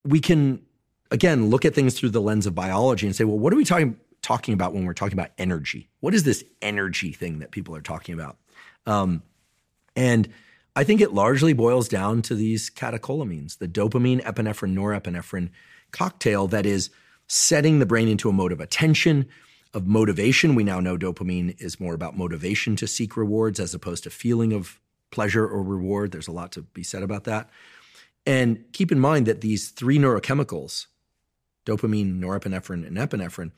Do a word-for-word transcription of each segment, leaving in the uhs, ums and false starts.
we can, again, look at things through the lens of biology and say, well, what are we talking talking about when we're talking about energy? What is this energy thing that people are talking about? Um, and I think it largely boils down to these catecholamines, the dopamine, epinephrine, norepinephrine cocktail that is setting the brain into a mode of attention, of motivation. We now know dopamine is more about motivation to seek rewards as opposed to feeling of pleasure or reward. There's a lot to be said about that. And keep in mind that these three neurochemicals, dopamine, norepinephrine, and epinephrine,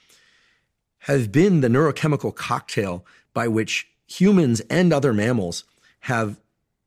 have been the neurochemical cocktail by which humans and other mammals have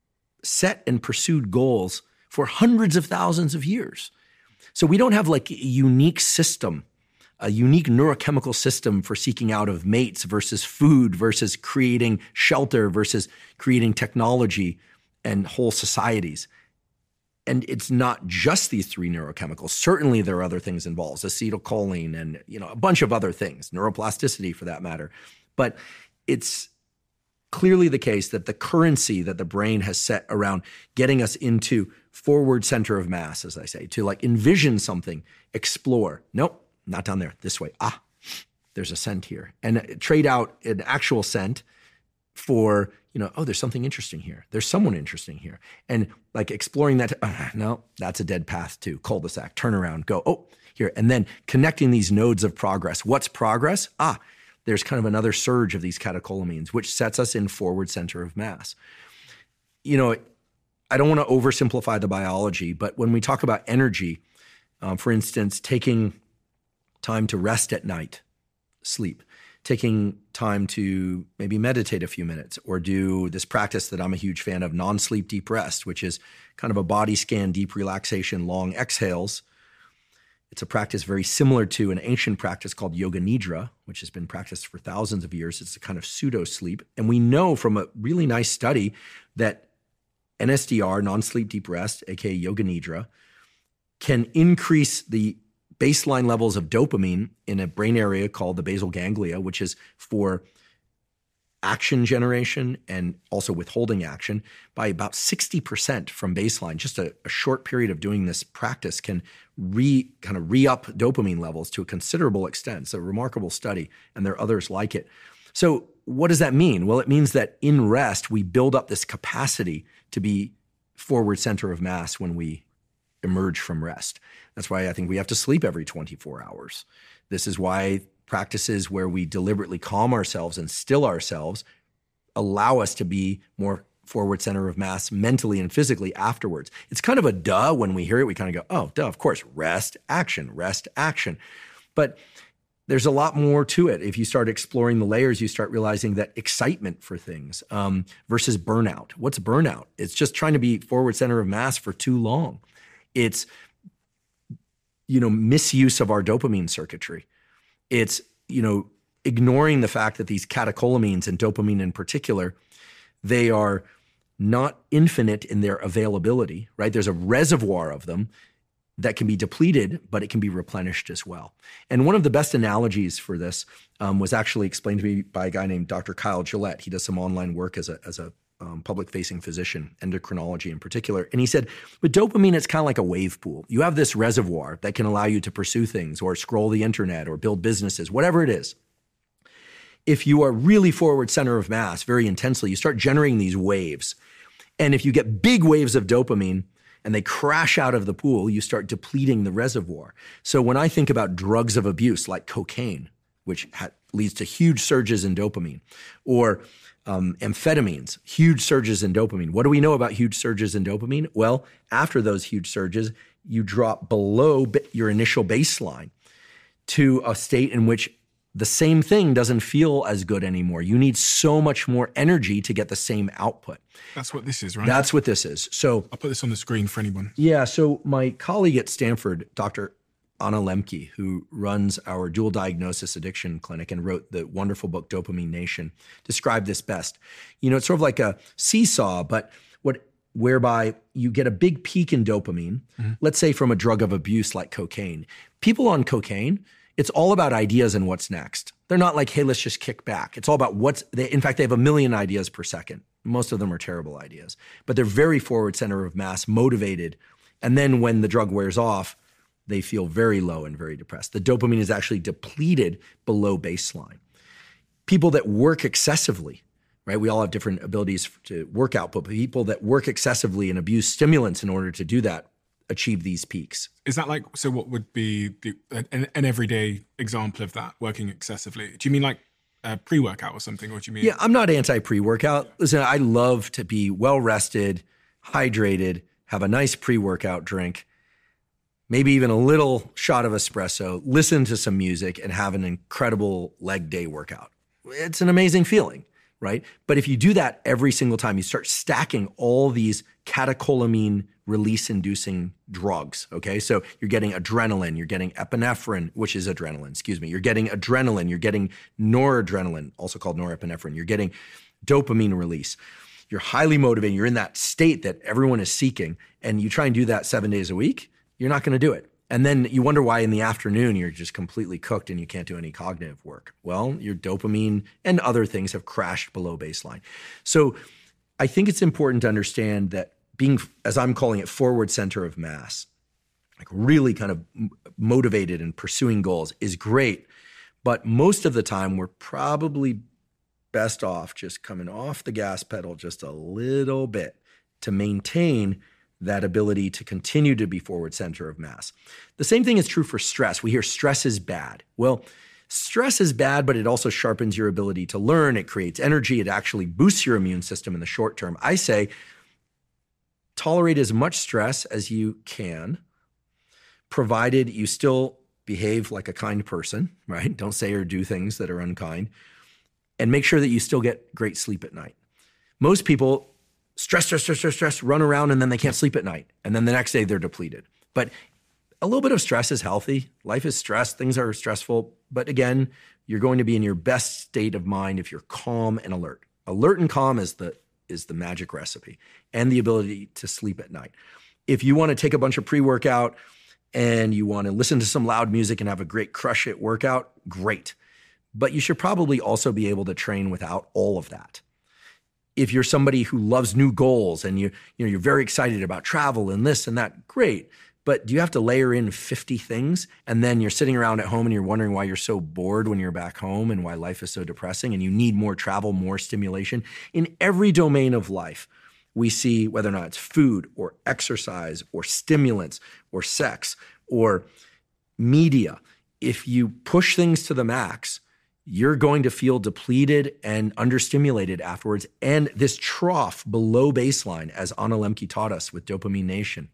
set and pursued goals for hundreds of thousands of years. So we don't have like a unique system, a unique neurochemical system for seeking out of mates versus food versus creating shelter versus creating technology and whole societies. And it's not just these three neurochemicals. Certainly there are other things involved, acetylcholine and, you know, a bunch of other things, neuroplasticity for that matter. But it's clearly the case that the currency that the brain has set around getting us into forward center of mass, as I say, to like envision something, explore. Nope, not down there, this way. Ah, there's a scent here. And trade out an actual scent for, you know, oh, there's something interesting here. There's someone interesting here. And like exploring that, uh, no, that's a dead path too. Cul-de-sac, turn around, go, oh, here. And then connecting these nodes of progress. What's progress? Ah, there's kind of another surge of these catecholamines, which sets us in forward center of mass. You know, I don't want to oversimplify the biology, but when we talk about energy, um, for instance, taking time to rest at night, sleep, taking time to maybe meditate a few minutes or do this practice that I'm a huge fan of, non-sleep deep rest, which is kind of a body scan, deep relaxation, long exhales. It's a practice very similar to an ancient practice called Yoga Nidra, which has been practiced for thousands of years. It's a kind of pseudo-sleep. And we know from a really nice study that N S D R, non-sleep deep rest, aka Yoga Nidra, can increase the baseline levels of dopamine in a brain area called the basal ganglia, which is for action generation and also withholding action, by about sixty percent from baseline. Just a, a short period of doing this practice can re kind of re-up dopamine levels to a considerable extent. It's a remarkable study, and there are others like it. So what does that mean? Well, it means that in rest, we build up this capacity to be forward center of mass when we emerge from rest. That's why I think we have to sleep every twenty-four hours. This is why practices where we deliberately calm ourselves and still ourselves allow us to be more forward center of mass mentally and physically afterwards. It's kind of a duh when we hear it. We kind of go, oh, duh, of course, rest, action, rest, action. But there's a lot more to it. If you start exploring the layers, you start realizing that excitement for things um, versus burnout. What's burnout? It's just trying to be forward center of mass for too long. It's, you know, misuse of our dopamine circuitry. It's, you know, ignoring the fact that these catecholamines and dopamine in particular, they are not infinite in their availability, right? There's a reservoir of them that can be depleted, but it can be replenished as well. And one of the best analogies for this um, was actually explained to me by a guy named Doctor Kyle Gillette. He does some online work as a, as a um, public-facing physician, endocrinology in particular. And he said, with dopamine, it's kind of like a wave pool. You have this reservoir that can allow you to pursue things or scroll the internet or build businesses, whatever it is. If you are really forward center of mass very intensely, you start generating these waves. And if you get big waves of dopamine and they crash out of the pool, you start depleting the reservoir. So when I think about drugs of abuse like cocaine, which ha- leads to huge surges in dopamine, or um, amphetamines, huge surges in dopamine. What do we know about huge surges in dopamine? Well, after those huge surges, you drop below b- your initial baseline to a state in which the same thing doesn't feel as good anymore. You need so much more energy to get the same output. That's what this is, right? That's what this is. So I'll put this on the screen for anyone. Yeah. So my colleague at Stanford, Doctor Anna Lembke, who runs our dual diagnosis addiction clinic and wrote the wonderful book Dopamine Nation, described this best. You know, it's sort of like a seesaw, but what whereby you get a big peak in dopamine, mm-hmm. let's say from a drug of abuse like cocaine. People on cocaine, it's all about ideas and what's next. They're not like, hey, let's just kick back. It's all about what's, they, in fact, they have a million ideas per second. Most of them are terrible ideas, but they're very forward center of mass, motivated. And then when the drug wears off, they feel very low and very depressed. The dopamine is actually depleted below baseline. People that work excessively, right? We all have different abilities to work out, but people that work excessively and abuse stimulants in order to do that achieve these peaks. Is that like, so what would be the, an, an everyday example of that, working excessively? Do you mean like a pre-workout or something, or do you mean? Yeah, I'm not anti-pre-workout. Listen, I love to be well-rested, hydrated, have a nice pre-workout drink, maybe even a little shot of espresso, listen to some music, and have an incredible leg day workout. It's an amazing feeling, right? But if you do that every single time, you start stacking all these catecholamine release-inducing drugs, okay? So you're getting adrenaline, you're getting epinephrine, which is adrenaline, excuse me. You're getting adrenaline, you're getting noradrenaline, also called norepinephrine. You're getting dopamine release. You're highly motivated. You're in that state that everyone is seeking, and you try and do that seven days a week, you're not going to do it. And then you wonder why in the afternoon you're just completely cooked and you can't do any cognitive work. Well, your dopamine and other things have crashed below baseline. So I think it's important to understand that being, as I'm calling it, forward center of mass, like really kind of motivated and pursuing goals is great. But most of the time we're probably best off just coming off the gas pedal just a little bit to maintain that ability to continue to be forward center of mass. The same thing is true for stress. We hear stress is bad. Well, stress is bad, but it also sharpens your ability to learn. It creates energy. It actually boosts your immune system in the short term. I say tolerate as much stress as you can, provided you still behave like a kind person, right? Don't say or do things that are unkind, and make sure that you still get great sleep at night. Most people stress, stress, stress, stress, stress, run around, and then they can't sleep at night. And then the next day they're depleted. But a little bit of stress is healthy. Life is stress. Things are stressful. But again, you're going to be in your best state of mind if you're calm and alert. Alert and calm is the is the magic recipe, and the ability to sleep at night. If you want to take a bunch of pre-workout and you want to listen to some loud music and have a great crush it workout, great. But you should probably also be able to train without all of that. If you're somebody who loves new goals and you, you know, you're very excited about travel and this and that, great. But do you have to layer in fifty things and then you're sitting around at home and you're wondering why you're so bored when you're back home and why life is so depressing and you need more travel, more stimulation? In every domain of life, we see whether or not it's food or exercise or stimulants or sex or media. If you push things to the max, you're going to feel depleted and understimulated afterwards. And this trough below baseline, as Anna Lembke taught us with Dopamine Nation,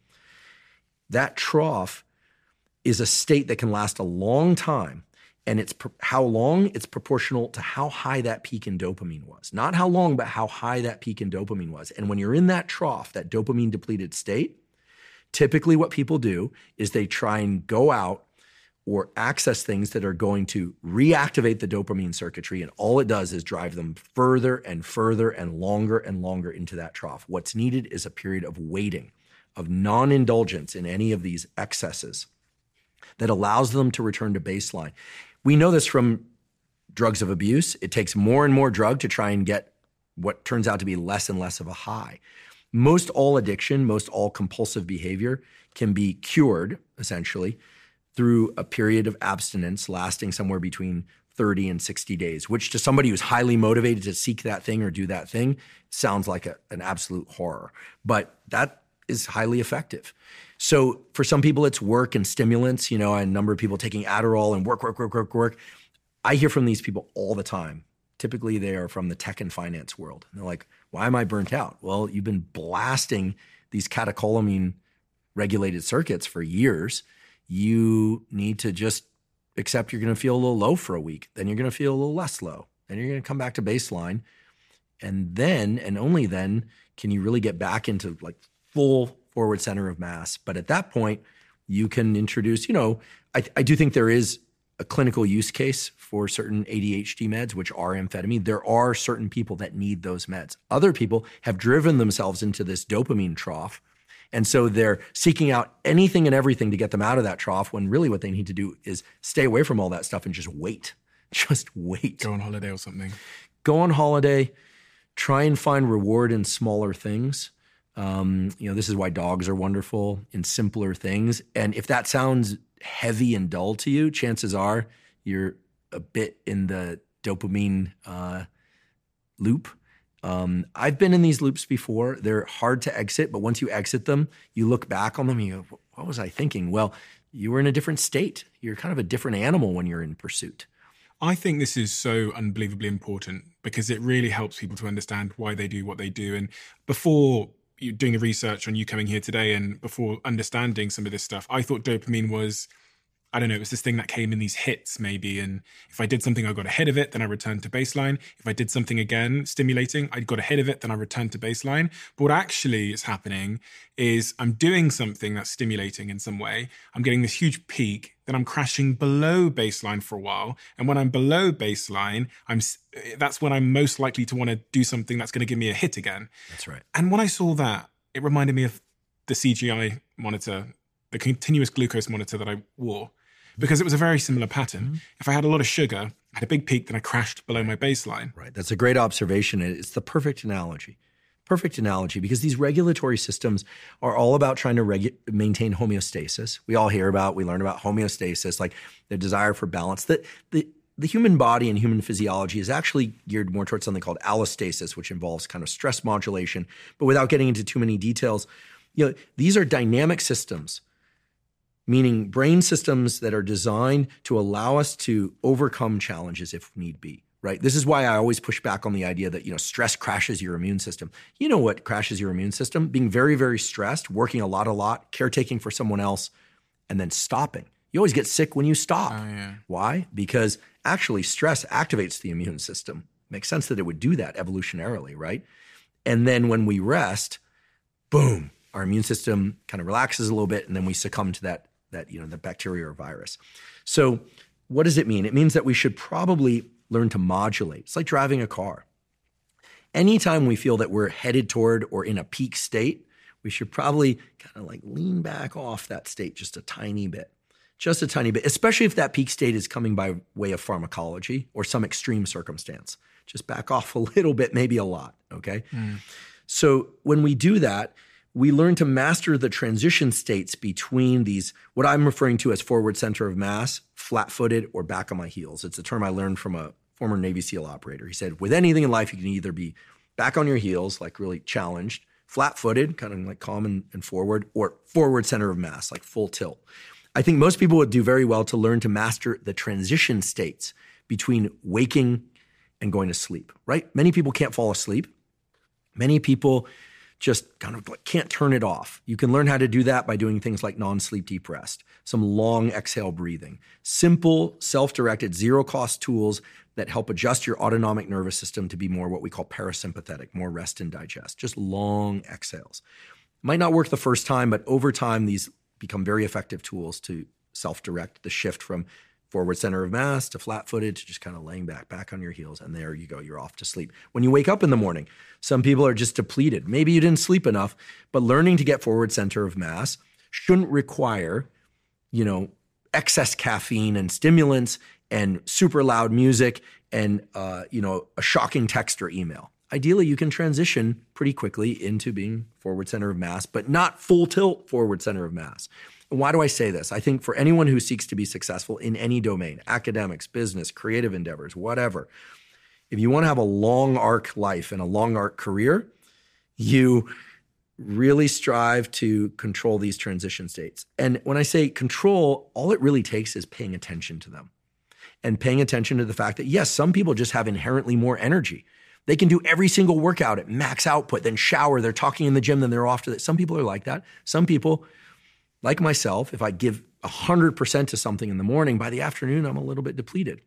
that trough is a state that can last a long time. And it's pro- how long? It's proportional to how high that peak in dopamine was. Not how long, but how high that peak in dopamine was. And when you're in that trough, that dopamine depleted state, typically what people do is they try and go out or access things that are going to reactivate the dopamine circuitry. And all it does is drive them further and further and longer and longer into that trough. What's needed is a period of waiting, of non-indulgence in any of these excesses that allows them to return to baseline. We know this from drugs of abuse. It takes more and more drug to try and get what turns out to be less and less of a high. Most all addiction, most all compulsive behavior can be cured, essentially, through a period of abstinence lasting somewhere between thirty and sixty days, which to somebody who's highly motivated to seek that thing or do that thing sounds like a, an absolute horror. But that is highly effective. So for some people, it's work and stimulants. You know, a number of people taking Adderall and work, work, work, work, work. I hear from these people all the time. Typically, they are from the tech and finance world. And they're like, why am I burnt out? Well, you've been blasting these catecholamine regulated circuits for years. You need to just accept you're going to feel a little low for a week. Then you're going to feel a little less low. Then you're going to come back to baseline. And then, and only then, can you really get back into like full forward center of mass. But at that point, you can introduce, you know, I, I do think there is a clinical use case for certain A D H D meds, which are amphetamine. There are certain people that need those meds. Other people have driven themselves into this dopamine trough. And so they're seeking out anything and everything to get them out of that trough when really what they need to do is stay away from all that stuff and just wait. Just wait. Go on holiday or something. Go on holiday. Try and find reward in smaller things. Um, you know, this is why dogs are wonderful in simpler things. And if that sounds heavy and dull to you, chances are you're a bit in the dopamine uh, loop. Um, I've been in these loops before. They're hard to exit, but once you exit them, you look back on them and you go, what was I thinking? Well, you were in a different state. You're kind of a different animal when you're in pursuit. I think this is so unbelievably important because it really helps people to understand why they do what they do. And before you doing the research on you coming here today and before understanding some of this stuff, I thought dopamine was, I don't know, it was this thing that came in these hits maybe. And if I did something, I got ahead of it, then I returned to baseline. If I did something again, stimulating, I got ahead of it, then I returned to baseline. But what actually is happening is I'm doing something that's stimulating in some way. I'm getting this huge peak, then I'm crashing below baseline for a while. And when I'm below baseline, I'm that's when I'm most likely to want to do something that's going to give me a hit again. That's right. And when I saw that, it reminded me of the C G I monitor, the continuous glucose monitor that I wore. Because it was a very similar pattern. Mm-hmm. If I had a lot of sugar, I had a big peak, then I crashed below my baseline. Right. That's a great observation. It's the perfect analogy. Perfect analogy, because these regulatory systems are all about trying to regu- maintain homeostasis. We all hear about, we learn about homeostasis, like the desire for balance. The, the, the human body and human physiology is actually geared more towards something called allostasis, which involves kind of stress modulation. But without getting into too many details, you know, these are dynamic systems, meaning brain systems that are designed to allow us to overcome challenges if need be, right? This is why I always push back on the idea that, you know, stress crashes your immune system. You know what crashes your immune system? Being very, very stressed, working a lot, a lot, caretaking for someone else, and then stopping. You always get sick when you stop. Oh, yeah. Why? Because actually stress activates the immune system. Makes sense that it would do that evolutionarily, right? And then when we rest, boom, our immune system kind of relaxes a little bit, and then we succumb to that that, you know, the bacteria or virus. So what does it mean? It means that we should probably learn to modulate. It's like driving a car. Anytime we feel that we're headed toward or in a peak state, we should probably kind of like lean back off that state just a tiny bit, just a tiny bit, especially if that peak state is coming by way of pharmacology or some extreme circumstance. Just back off a little bit, maybe a lot, okay? Mm. So when we do that, we learn to master the transition states between these, what I'm referring to as forward center of mass, flat-footed, or back on my heels. It's a term I learned from a former Navy SEAL operator. He said, with anything in life, you can either be back on your heels, like really challenged, flat-footed, kind of like calm and, and forward, or forward center of mass, like full tilt. I think most people would do very well to learn to master the transition states between waking and going to sleep, right? Many people can't fall asleep. Many people just kind of like can't turn it off. You can learn how to do that by doing things like non-sleep deep rest, some long exhale breathing, simple, self-directed, zero-cost tools that help adjust your autonomic nervous system to be more what we call parasympathetic, more rest and digest, just long exhales. Might not work the first time, but over time, these become very effective tools to self-direct the shift from forward center of mass to flat-footed to just kind of laying back, back on your heels. And there you go, you're off to sleep. When you wake up in the morning, some people are just depleted. Maybe you didn't sleep enough, but learning to get forward center of mass shouldn't require, you know, excess caffeine and stimulants and super loud music and, uh, you know, a shocking text or email. Ideally, you can transition pretty quickly into being forward center of mass, but not full tilt forward center of mass. And why do I say this? I think for anyone who seeks to be successful in any domain, academics, business, creative endeavors, whatever, if you want to have a long arc life and a long arc career, you really strive to control these transition states. And when I say control, all it really takes is paying attention to them and paying attention to the fact that, yes, some people just have inherently more energy. They can do every single workout at max output, then shower, they're talking in the gym, then they're off to that. Some people are like that. Some people, like myself, if I give one hundred percent to something in the morning, by the afternoon, I'm a little bit depleted.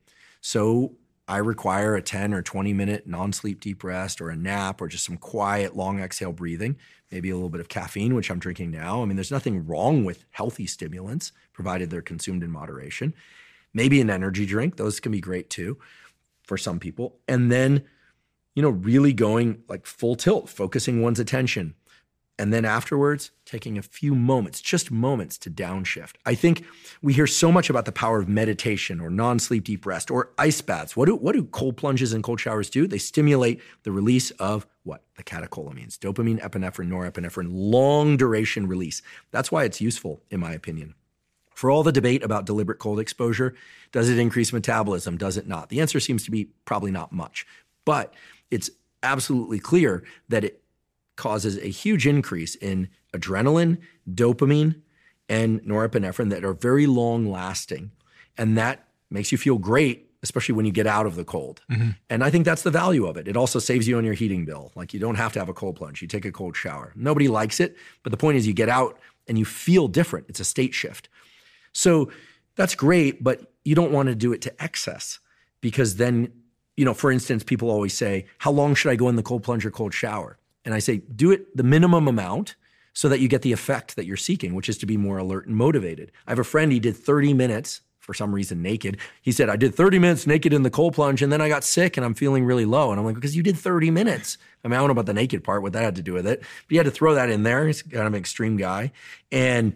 So I require a ten or twenty minute non-sleep deep rest or a nap or just some quiet long exhale breathing, maybe a little bit of caffeine, which I'm drinking now. I mean, there's nothing wrong with healthy stimulants, provided they're consumed in moderation. Maybe an energy drink. Those can be great too for some people. And then, you know, really going like full tilt, focusing one's attention. And then afterwards, taking a few moments, just moments to downshift. I think we hear so much about the power of meditation or non-sleep deep rest or ice baths. What do, what do cold plunges and cold showers do? They stimulate the release of what? The catecholamines, dopamine, epinephrine, norepinephrine, long duration release. That's why it's useful, in my opinion. For all the debate about deliberate cold exposure, does it increase metabolism? Does it not? The answer seems to be probably not much. But it's absolutely clear that it causes a huge increase in adrenaline, dopamine, and norepinephrine that are very long lasting. And that makes you feel great, especially when you get out of the cold. Mm-hmm. And I think that's the value of it. It also saves you on your heating bill. Like, you don't have to have a cold plunge. You take a cold shower. Nobody likes it, but the point is you get out and you feel different. It's a state shift. So that's great, but you don't want to do it to excess, because then, you know, for instance, people always say, how long should I go in the cold plunge or cold shower? And I say, do it the minimum amount so that you get the effect that you're seeking, which is to be more alert and motivated. I have a friend, he did thirty minutes, for some reason, naked. He said, I did thirty minutes naked in the cold plunge, and then I got sick and I'm feeling really low. And I'm like, because you did thirty minutes. I mean, I don't know about the naked part, what that had to do with it, but you had to throw that in there. He's kind of an extreme guy. And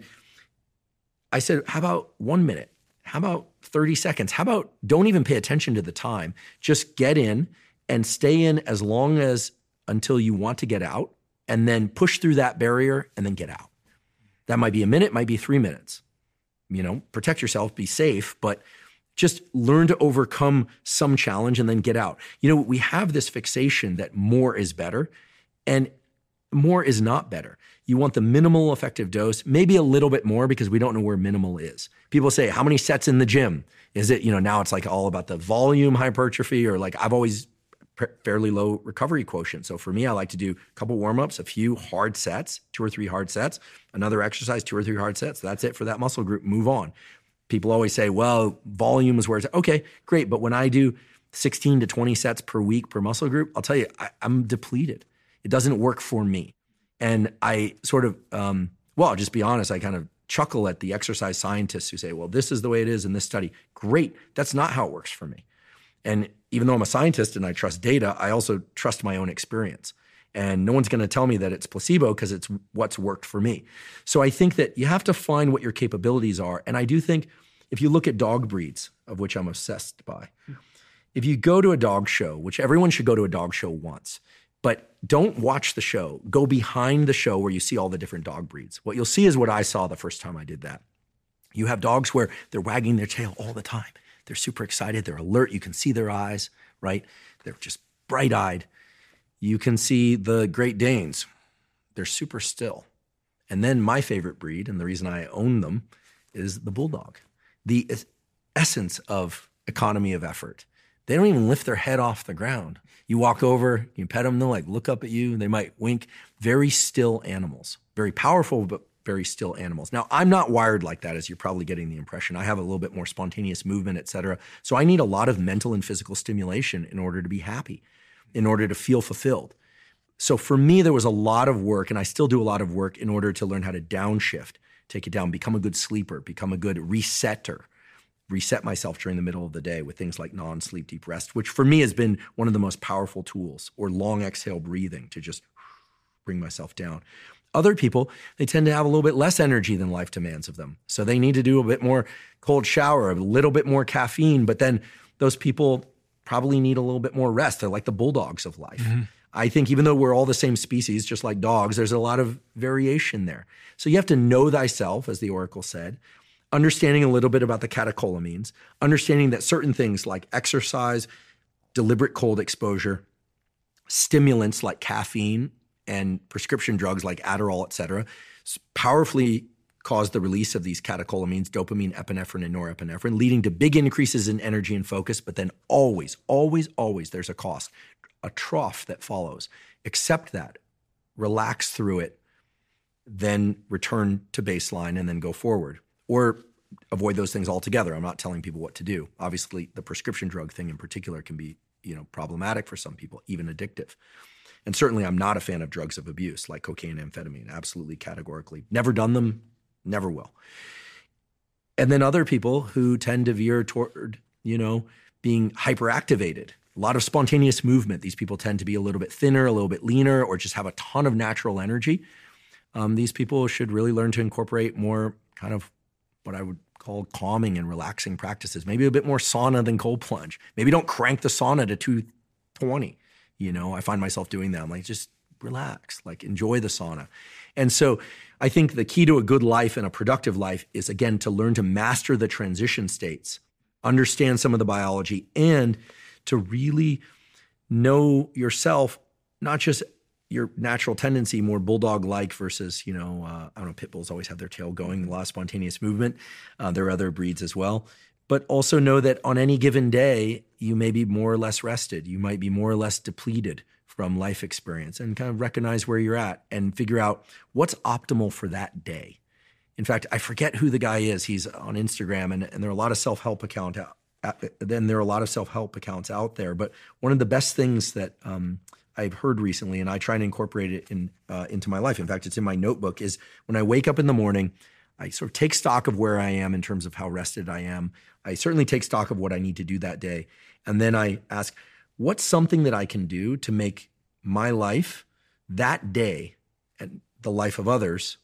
I said, how about one minute? How about thirty seconds? How about don't even pay attention to the time? Just get in and stay in as long as until you want to get out, and then push through that barrier and then get out. That might be a minute, might be three minutes. You know, protect yourself, be safe, but just learn to overcome some challenge and then get out. You know, we have this fixation that more is better, and more is not better. You want the minimal effective dose, maybe a little bit more, because we don't know where minimal is. People say, how many sets in the gym? Is it, you know, now it's like all about the volume hypertrophy, or like I've always fairly low recovery quotient. So for me, I like to do a couple warm-ups, a few hard sets, two or three hard sets, another exercise, two or three hard sets. That's it for that muscle group. Move on. People always say, well, volume is where it's, okay, great. But when I do sixteen to twenty sets per week per muscle group, I'll tell you, I, I'm depleted. It doesn't work for me. And I sort of, um, well, I'll just be honest, I kind of chuckle at the exercise scientists who say, well, this is the way it is in this study. Great. That's not how it works for me. And even though I'm a scientist and I trust data, I also trust my own experience. And no one's going to tell me that it's placebo, because it's what's worked for me. So I think that you have to find what your capabilities are. And I do think if you look at dog breeds, of which I'm obsessed by, if you go to a dog show, which everyone should go to a dog show once, but don't watch the show. Go behind the show where you see all the different dog breeds. What you'll see is what I saw the first time I did that. You have dogs where they're wagging their tail all the time. They're super excited. They're alert. You can see their eyes, right? They're just bright-eyed. You can see the Great Danes. They're super still. And then my favorite breed, and the reason I own them, is the Bulldog. The essence of economy of effort. They don't even lift their head off the ground. You walk over, you pet them, they'll like look up at you. They might wink. Very still animals. Very powerful, but very still animals. Now, I'm not wired like that, as you're probably getting the impression. I have a little bit more spontaneous movement, et cetera. So I need a lot of mental and physical stimulation in order to be happy, in order to feel fulfilled. So for me, there was a lot of work, and I still do a lot of work in order to learn how to downshift, take it down, become a good sleeper, become a good resetter, reset myself during the middle of the day with things like non-sleep deep rest, which for me has been one of the most powerful tools, or long exhale breathing to just bring myself down. Other people, they tend to have a little bit less energy than life demands of them. So they need to do a bit more cold shower, a little bit more caffeine, but then those people probably need a little bit more rest. They're like the bulldogs of life. Mm-hmm. I think even though we're all the same species, just like dogs, there's a lot of variation there. So you have to know thyself, as the Oracle said, understanding a little bit about the catecholamines, understanding that certain things like exercise, deliberate cold exposure, stimulants like caffeine, and prescription drugs like Adderall, et cetera, powerfully cause the release of these catecholamines, dopamine, epinephrine, and norepinephrine, leading to big increases in energy and focus. But then always, always, always there's a cost, a trough that follows. Accept that, relax through it, then return to baseline and then go forward. Or avoid those things altogether. I'm not telling people what to do. Obviously, the prescription drug thing in particular can be, you know, problematic for some people, even addictive. And certainly I'm not a fan of drugs of abuse like cocaine and amphetamine, absolutely categorically. Never done them, never will. And then other people who tend to veer toward, you know, being hyperactivated, a lot of spontaneous movement. These people tend to be a little bit thinner, a little bit leaner, or just have a ton of natural energy. um, these people should really learn to incorporate more kind of what I would call calming and relaxing practices. Maybe a bit more sauna than cold plunge. Maybe don't crank the sauna to two twenty. You know, I find myself doing that. I'm like, just relax, like enjoy the sauna. And so I think the key to a good life and a productive life is, again, to learn to master the transition states, understand some of the biology, and to really know yourself, not just your natural tendency, more bulldog-like versus, you know, uh, I don't know, pit bulls always have their tail going, a lot of spontaneous movement. Uh, there are other breeds as well. But also know that on any given day, you may be more or less rested. You might be more or less depleted from life experience, and kind of recognize where you're at and figure out what's optimal for that day. In fact, I forget who the guy is. He's on Instagram, and, and there are a lot of self-help account out. Then there are a lot of self-help accounts out there. But one of the best things that um, I've heard recently, and I try to incorporate it in uh, into my life, in fact, it's in my notebook, is when I wake up in the morning, I sort of take stock of where I am in terms of how rested I am. I certainly take stock of what I need to do that day. And then I ask, what's something that I can do to make my life that day and the life of others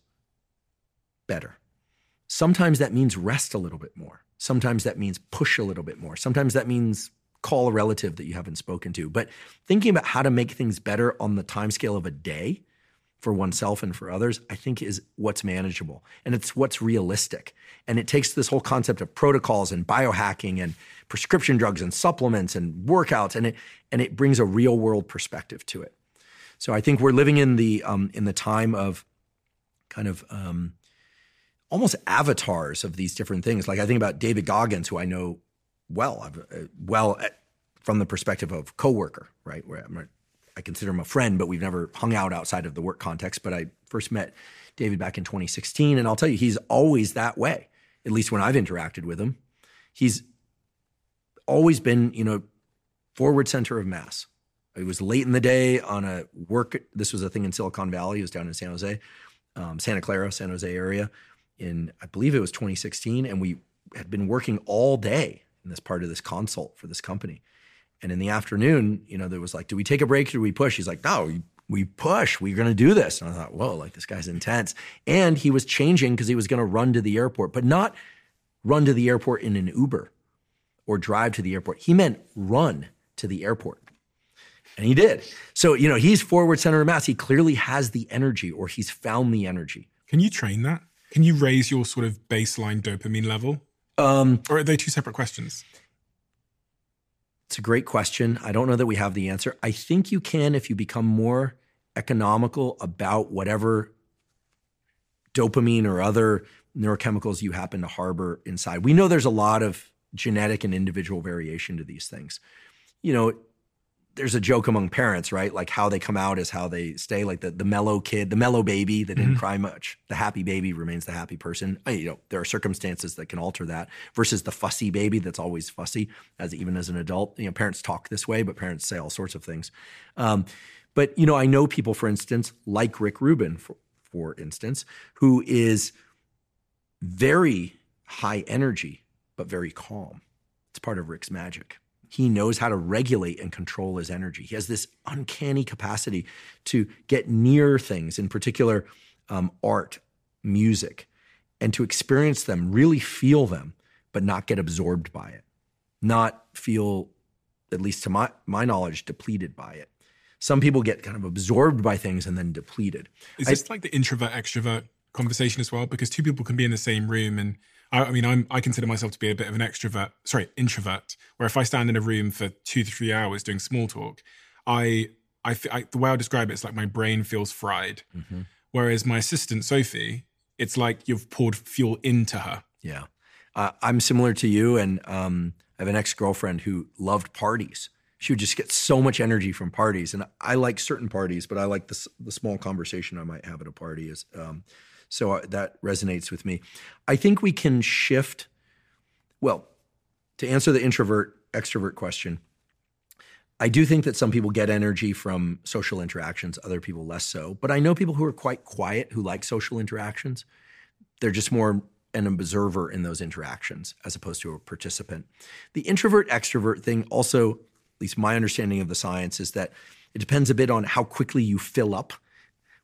better? Sometimes that means rest a little bit more. Sometimes that means push a little bit more. Sometimes that means call a relative that you haven't spoken to. But thinking about how to make things better on the timescale of a day for oneself and for others, I think is what's manageable. And it's what's realistic. And it takes this whole concept of protocols and biohacking and prescription drugs and supplements and workouts, and it and it brings a real world perspective to it. So I think we're living in the um, in the time of kind of um, almost avatars of these different things. Like I think about David Goggins, who I know well, uh, well at, from the perspective of coworker, right? Where I'm, I consider him a friend, but we've never hung out outside of the work context. But I first met David back in twenty sixteen, and I'll tell you, he's always that way. At least when I've interacted with him, he's always been, you know, forward center of mass. It was late in the day on a work. This was a thing in Silicon Valley. It was down in San Jose, um, Santa Clara, San Jose area. In I believe it was twenty sixteen, and we had been working all day in this part of this consult for this company. And in the afternoon, you know, there was like, do we take a break or do we push? He's like, no, we, we push. We're going to do this. And I thought, whoa, like this guy's intense. And he was changing because he was going to run to the airport, but not run to the airport in an Uber or drive to the airport. He meant run to the airport. And he did. So, you know, he's forward center of mass. He clearly has the energy, or he's found the energy. Can you train that? Can you raise your sort of baseline dopamine level? Um, or are they two separate questions? It's a great question. I don't know that we have the answer. I think you can if you become more economical about whatever dopamine or other neurochemicals you happen to harbor inside. We know there's a lot of genetic and individual variation to these things. You know, there's a joke among parents, right? Like how they come out is how they stay. Like the, the mellow kid, the mellow baby that didn't mm-hmm. cry much. The happy baby remains the happy person. I, you know, there are circumstances that can alter that versus the fussy baby that's always fussy, as even as an adult. You know, parents talk this way, but parents say all sorts of things. Um, but, you know, I know people, for instance, like Rick Rubin, for, for instance, who is very high energy, but very calm. It's part of Rick's magic. He knows how to regulate and control his energy. He has this uncanny capacity to get near things, in particular um, art, music, and to experience them, really feel them, but not get absorbed by it, not feel, at least to my, my knowledge, depleted by it. Some people get kind of absorbed by things and then depleted. Is this I, like the introvert-extrovert conversation as well? Because two people can be in the same room and I mean, I'm, I consider myself to be a bit of an extrovert, sorry, introvert, where if I stand in a room for two to three hours doing small talk, I, I, I the way I describe it, it's like my brain feels fried. Mm-hmm. Whereas my assistant, Sophie, it's like you've poured fuel into her. Yeah. Uh, I'm similar to you. And um, I have an ex-girlfriend who loved parties. She would just get so much energy from parties. And I like certain parties, but I like the, the small conversation I might have at a party is, um, So that resonates with me. I think we can shift, well, to answer the introvert, extrovert question, I do think that some people get energy from social interactions, other people less so. But I know people who are quite quiet, who like social interactions. They're just more an observer in those interactions as opposed to a participant. The introvert, extrovert thing also, at least my understanding of the science, is that it depends a bit on how quickly you fill up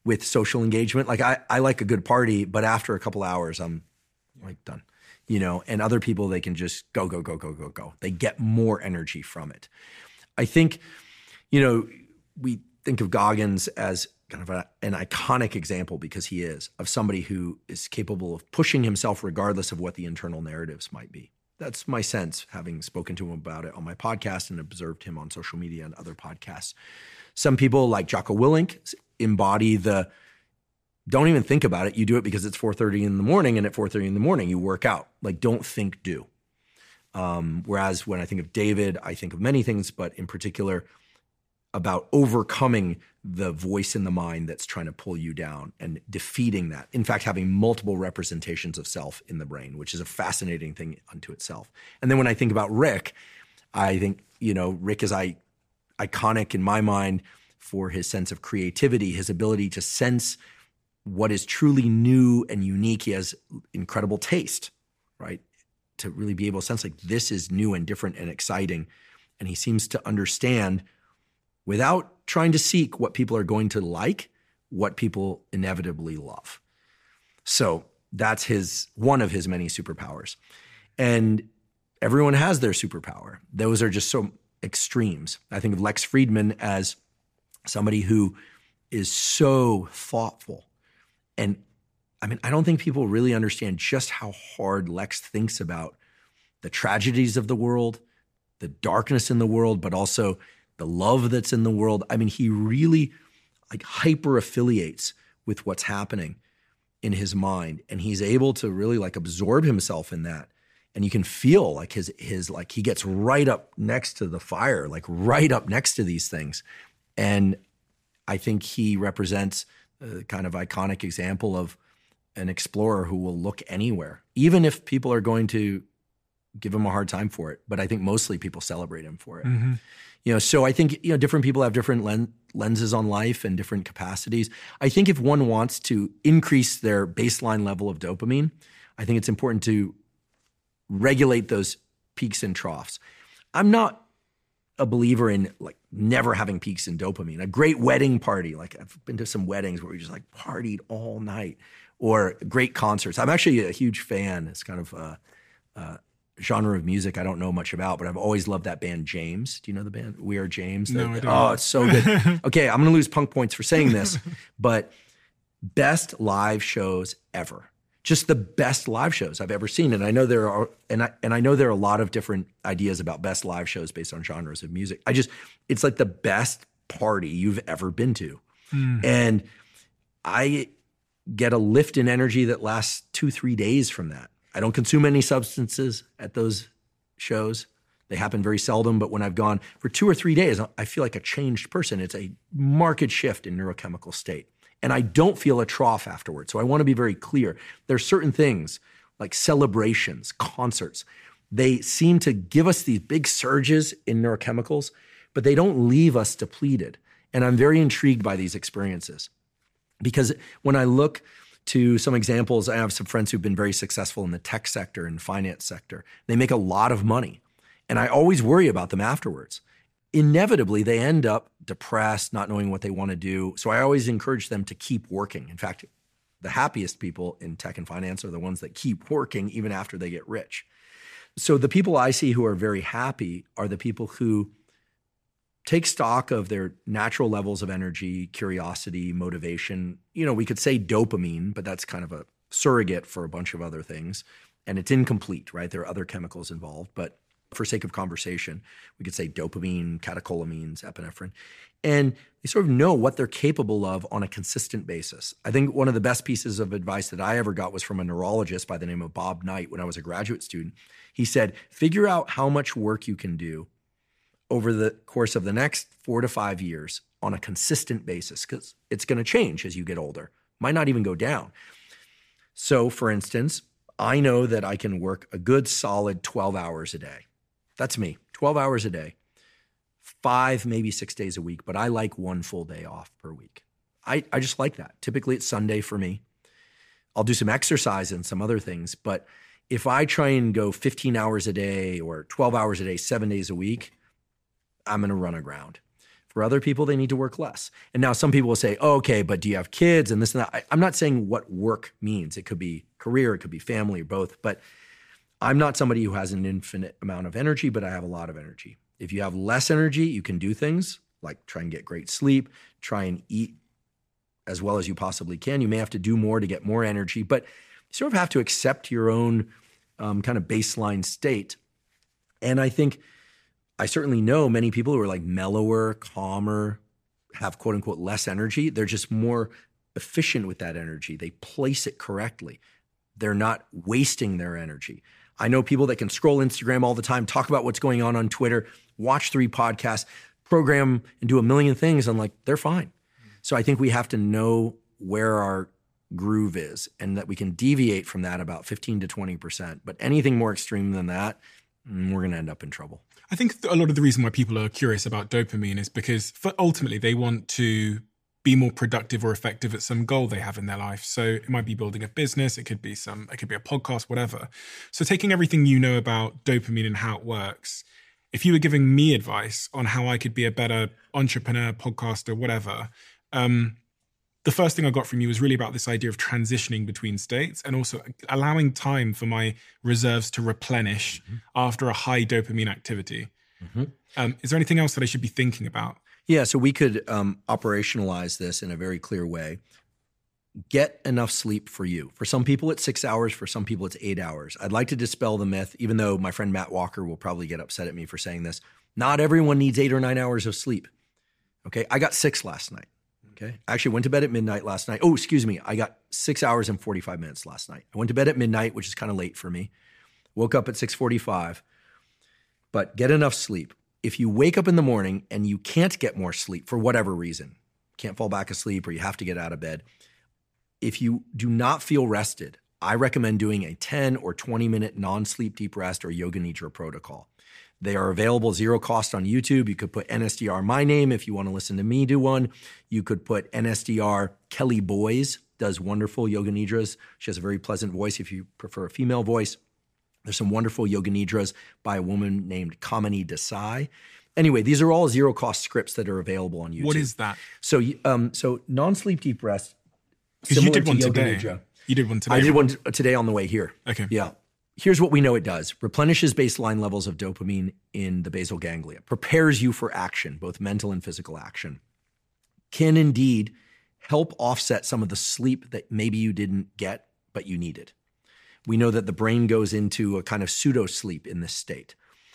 with social engagement. Like I, I like a good party, but after a couple hours, I'm like done, you know, and other people, they can just go, go, go, go, go, go. They get more energy from it. I think, you know, we think of Goggins as kind of a, an iconic example, because he is, of somebody who is capable of pushing himself regardless of what the internal narratives might be. That's my sense, having spoken to him about it on my podcast and observed him on social media and other podcasts. Some people like Jocko Willink embody the, don't even think about it. You do it because it's four thirty in the morning, and at four thirty in the morning, you work out. Like, don't think, do. Um, whereas when I think of David, I think of many things, but in particular about overcoming the voice in the mind that's trying to pull you down and defeating that. In fact, having multiple representations of self in the brain, which is a fascinating thing unto itself. And then when I think about Rick, I think, you know, Rick is I, iconic in my mind for his sense of creativity, his ability to sense what is truly new and unique. He has incredible taste, right? To really be able to sense like this is new and different and exciting. And he seems to understand, without trying to seek what people are going to like, what people inevitably love. So that's his one of his many superpowers. And everyone has their superpower. Those are just so extremes. I think of Lex Friedman as somebody who is so thoughtful. And I mean, I don't think people really understand just how hard Lex thinks about the tragedies of the world, the darkness in the world, but also the love that's in the world. I mean, he really like hyper affiliates with what's happening in his mind. And he's able to really like absorb himself in that. And you can feel like his, his, like he gets right up next to the fire, like right up next to these things. And I think he represents a kind of iconic example of an explorer who will look anywhere, even if people are going to give him a hard time for it. But I think mostly people celebrate him for it. Mm-hmm. You know, so I think, you know, different people have different len- lenses on life and different capacities. I think if one wants to increase their baseline level of dopamine, I think it's important to regulate those peaks and troughs. I'm not a believer in like never having peaks in dopamine. A great wedding party, like I've been to some weddings where we just like partied all night, or great concerts. I'm actually a huge fan. It's kind of a, a genre of music I don't know much about, but I've always loved that band James. Do you know the band We Are James? No, I don't. Oh, it's so good. Okay, I'm going to lose punk points for saying this, but best live shows ever. Just the best live shows I've ever seen. And I know there are, and I and I know there are a lot of different ideas about best live shows based on genres of music. I just, it's like the best party you've ever been to. Mm. And I get a lift in energy that lasts two, three days from that. I don't consume any substances at those shows. They happen very seldom, but when I've gone for two or three days, I feel like a changed person. It's a marked shift in neurochemical state. And I don't feel a trough afterwards. So I want to be very clear. There are certain things like celebrations, concerts. They seem to give us these big surges in neurochemicals, but they don't leave us depleted. And I'm very intrigued by these experiences, because when I look to some examples, I have some friends who've been very successful in the tech sector and finance sector. They make a lot of money. And I always worry about them afterwards. Inevitably, they end up depressed, not knowing what they want to do. So I always encourage them to keep working. In fact, the happiest people in tech and finance are the ones that keep working even after they get rich. So the people I see who are very happy are the people who take stock of their natural levels of energy, curiosity, motivation. You know, we could say dopamine, but that's kind of a surrogate for a bunch of other things. And it's incomplete, right? There are other chemicals involved, but for sake of conversation, we could say dopamine, catecholamines, epinephrine, and they sort of know what they're capable of on a consistent basis. I think one of the best pieces of advice that I ever got was from a neurologist by the name of Bob Knight when I was a graduate student. He said, figure out how much work you can do over the course of the next four to five years on a consistent basis, because it's going to change as you get older. Might not even go down. So, for instance, I know that I can work a good solid twelve hours a day. That's me, twelve hours a day, five, maybe six days a week, but I like one full day off per week. I, I just like that. Typically it's Sunday for me. I'll do some exercise and some other things, but if I try and go fifteen hours a day or twelve hours a day, seven days a week, I'm going to run aground. For other people, they need to work less. And now some people will say, oh, okay, but do you have kids and this and that? I, I'm not saying what work means. It could be career, it could be family, or both. But I'm not somebody who has an infinite amount of energy, but I have a lot of energy. If you have less energy, you can do things like try and get great sleep, try and eat as well as you possibly can. You may have to do more to get more energy, but you sort of have to accept your own um, kind of baseline state. And I think I certainly know many people who are like mellower, calmer, have quote unquote less energy. They're just more efficient with that energy. They place it correctly. They're not wasting their energy. I know people that can scroll Instagram all the time, talk about what's going on on Twitter, watch three podcasts, program and do a million things. I'm like, they're fine. So I think we have to know where our groove is and that we can deviate from that about fifteen to twenty percent. But anything more extreme than that, we're going to end up in trouble. I think a lot of the reason why people are curious about dopamine is because for ultimately they want to be more productive or effective at some goal they have in their life. So it might be building a business, it could be some, it could be a podcast, whatever. So taking everything you know about dopamine and how it works, if you were giving me advice on how I could be a better entrepreneur, podcaster, whatever, um, the first thing I got from you was really about this idea of transitioning between states and also allowing time for my reserves to replenish mm-hmm. after a high dopamine activity. Mm-hmm. Um, is there anything else that I should be thinking about? Yeah, so we could um, operationalize this in a very clear way. Get enough sleep for you. For some people, it's six hours. For some people, it's eight hours. I'd like to dispel the myth, even though my friend Matt Walker will probably get upset at me for saying this. Not everyone needs eight or nine hours of sleep. Okay, I got six last night. Okay, I actually went to bed at midnight last night. Oh, excuse me. I got six hours and forty-five minutes last night. I went to bed at midnight, which is kind of late for me. Woke up at six forty-five. But get enough sleep. If you wake up in the morning and you can't get more sleep for whatever reason, can't fall back asleep or you have to get out of bed, if you do not feel rested, I recommend doing a ten or twenty minute non-sleep deep rest or Yoga Nidra protocol. They are available zero cost on YouTube. You could put N S D R my name if you want to listen to me do one. You could put N S D R Kelly Boys, does wonderful Yoga Nidras. She has a very pleasant voice if you prefer a female voice. There's some wonderful Yoga Nidras by a woman named Kamini Desai. Anyway, these are all zero cost scripts that are available on YouTube. What is that? So, um, so non-sleep deep rest. Because you did one Yoga today. Nidra. You did one today. I did one today on the way here. Okay. Yeah. Here's what we know it does. Replenishes baseline levels of dopamine in the basal ganglia. Prepares you for action, both mental and physical action. Can indeed help offset some of the sleep that maybe you didn't get, but you needed. We know that the brain goes into a kind of pseudo sleep in this state.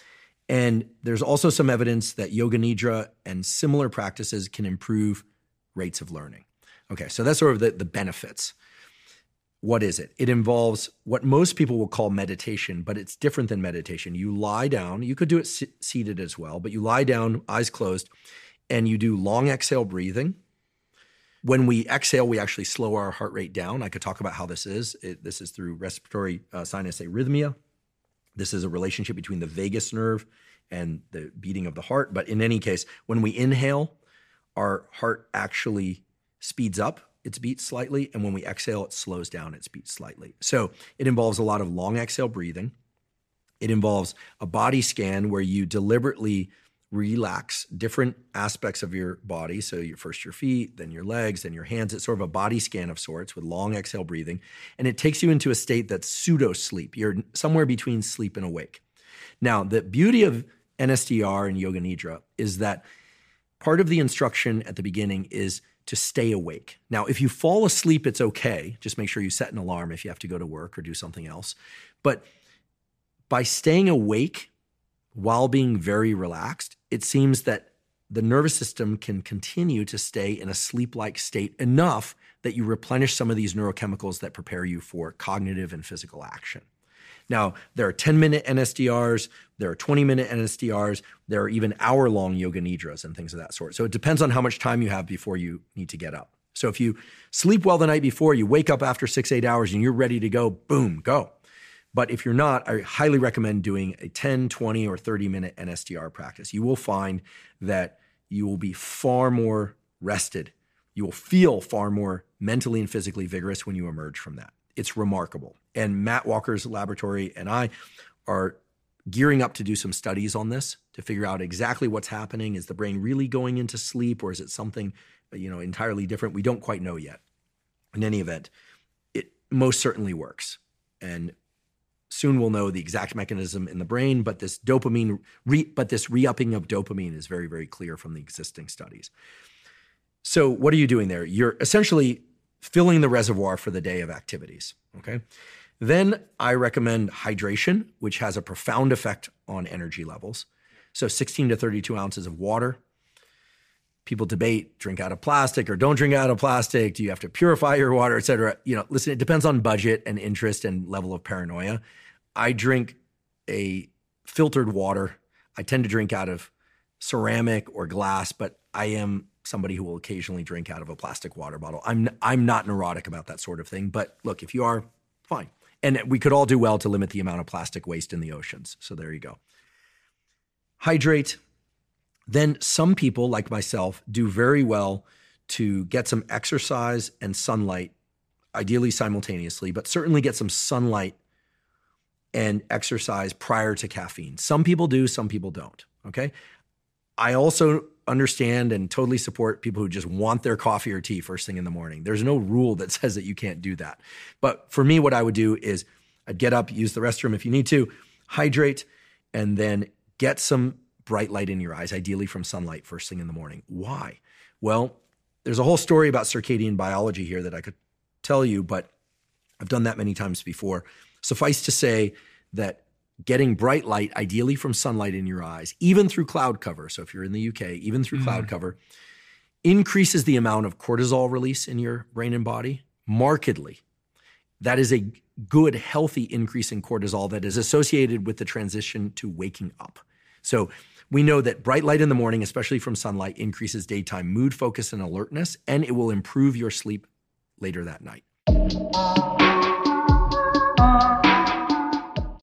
And there's also some evidence that Yoga Nidra and similar practices can improve rates of learning. Okay, so that's sort of the, the benefits. What is it? It involves what most people will call meditation, but it's different than meditation. You lie down, you could do it sit- seated as well, but you lie down, eyes closed, and you do long exhale breathing. When we exhale, we actually slow our heart rate down. I could talk about how this is. It, this is through respiratory uh, sinus arrhythmia. This is a relationship between the vagus nerve and the beating of the heart. But in any case, when we inhale, our heart actually speeds up its beat slightly. And when we exhale, it slows down its beat slightly. So it involves a lot of long exhale breathing. It involves a body scan where you deliberately relax different aspects of your body. So your, first your feet, then your legs, then your hands. It's sort of a body scan of sorts with long exhale breathing. And it takes you into a state that's pseudo sleep. You're somewhere between sleep and awake. Now, the beauty of N S D R and Yoga Nidra is that part of the instruction at the beginning is to stay awake. Now, if you fall asleep, it's okay. Just make sure you set an alarm if you have to go to work or do something else. But by staying awake while being very relaxed, it seems that the nervous system can continue to stay in a sleep-like state enough that you replenish some of these neurochemicals that prepare you for cognitive and physical action. Now, there are ten-minute N S D Rs, there are twenty-minute N S D Rs, there are even hour-long Yoga Nidras and things of that sort. So it depends on how much time you have before you need to get up. So if you sleep well the night before, you wake up after six, eight hours and you're ready to go, boom, go. But if you're not, I highly recommend doing a ten, twenty, or thirty-minute N S D R practice. You will find that you will be far more rested. You will feel far more mentally and physically vigorous when you emerge from that. It's remarkable. And Matt Walker's laboratory and I are gearing up to do some studies on this to figure out exactly what's happening. Is the brain really going into sleep, or is it something, you know, entirely different? We don't quite know yet. In any event, it most certainly works. And soon we'll know the exact mechanism in the brain, but this dopamine, re, but this re-upping of dopamine is very, very clear from the existing studies. So what are you doing there? You're essentially filling the reservoir for the day of activities, okay? Then I recommend hydration, which has a profound effect on energy levels. So sixteen to thirty-two ounces of water. People debate, drink out of plastic or don't drink out of plastic. Do you have to purify your water, et cetera? You know, listen, it depends on budget and interest and level of paranoia. I drink a filtered water. I tend to drink out of ceramic or glass, but I am somebody who will occasionally drink out of a plastic water bottle. I'm I'm not neurotic about that sort of thing, but look, if you are, fine. And we could all do well to limit the amount of plastic waste in the oceans. So there you go. Hydrate. Then some people, like myself, do very well to get some exercise and sunlight, ideally simultaneously, but certainly get some sunlight and exercise prior to caffeine. Some people do, some people don't, okay? I also understand and totally support people who just want their coffee or tea first thing in the morning. There's no rule that says that you can't do that. But for me, what I would do is I'd get up, use the restroom if you need to, hydrate, and then get some bright light in your eyes, ideally from sunlight first thing in the morning. Why? Well, there's a whole story about circadian biology here that I could tell you, but I've done that many times before. Suffice to say that getting bright light, ideally from sunlight in your eyes, even through cloud cover, so if you're in the U K, even through mm. cloud cover, increases the amount of cortisol release in your brain and body markedly. That is a good, healthy increase in cortisol that is associated with the transition to waking up. So we know that bright light in the morning, especially from sunlight, increases daytime mood, focus, and alertness, and it will improve your sleep later that night.